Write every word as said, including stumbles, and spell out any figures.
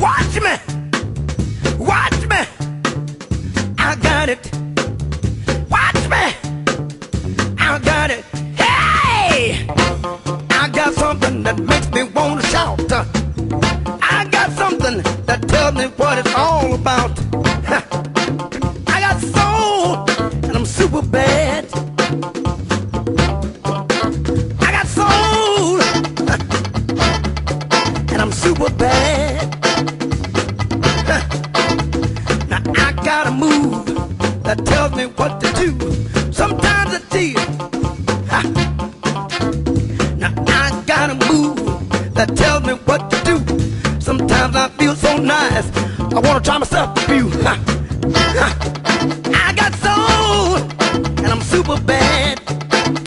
Watch me, watch me, I got it. Watch me, I got it. Hey, I got something that makes me want to shout. I got something that tells me what it's all about. I got soul and I'm super bad. I got soul and I'm super bad. Now I got a move that tells me what to do. Sometimes it's tears. Now I got a move that tells me what to do. Sometimes I feel so nice, I wanna try myself a few. I got soul and I'm super bad.